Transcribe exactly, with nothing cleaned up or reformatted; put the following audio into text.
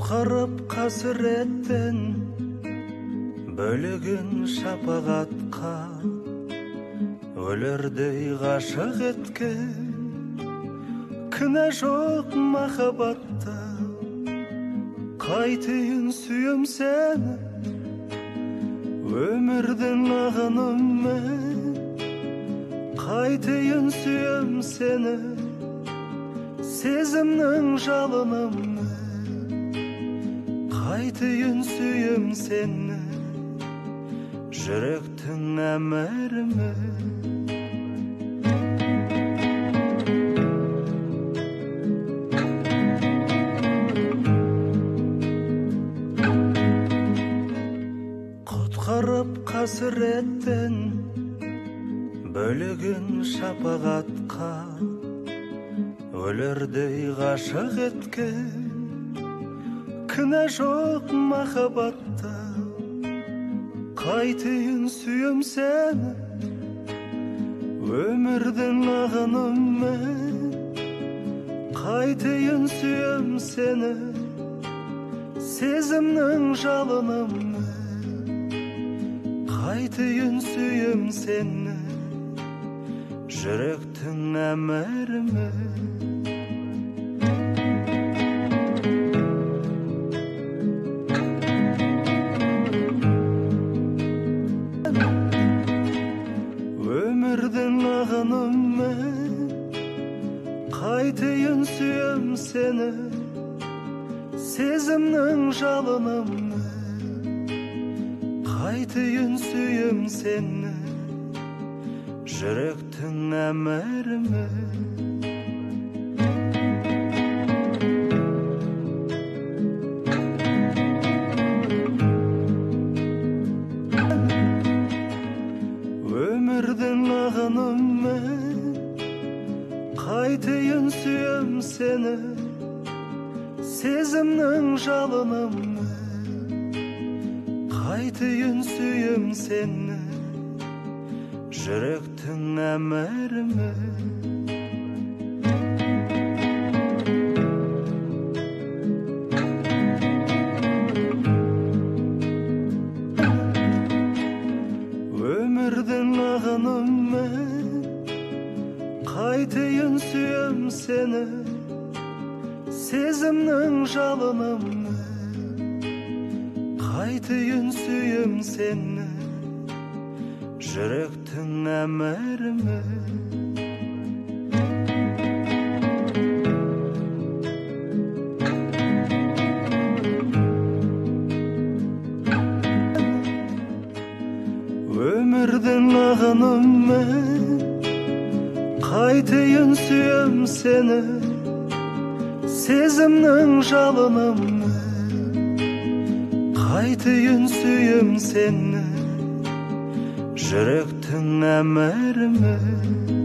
Құтқарып қасіреттен бөлігін шапағатқа, өлердей ғашық еткен кінә жоқ махаббатта. Қайтейін сүйем сені өмірдің ағынымен, қайтейін сүйем сені сезімнің жалынымен, қайтейін сүйем сені жүректің әмірімен. Құтқарып қасіреттен бөлігін шапағатқа, өлердей ғашық еткен кінә жоқ махаббатта. Қайтейін сүйем сені өмірдің ағынымен, қайтейін сүйем сені сезімнің жалынымен, қайтейін сүйем сені жүректің әмірімен. Өмірдің ағынымен, қайтейін сүйем сені сезімнің жалынымен, қайтейін сүйем сені жүректің әмірімен. Өмірдің ағынымен, қайтейін сүйем сені сезімнің жалынымен, қайтейін сүйем сені жүректің әмірімен. Өмірдің ағынымен, қайтейін сүйем сені сезімнің жалынымен, қайтейін сүйем сені жүректің әмірімен. Өмірдің ағынымен, қайтейін сүйем сені сезімнің жалынымен, қайтейін сүйем сені жүректің әмірімен.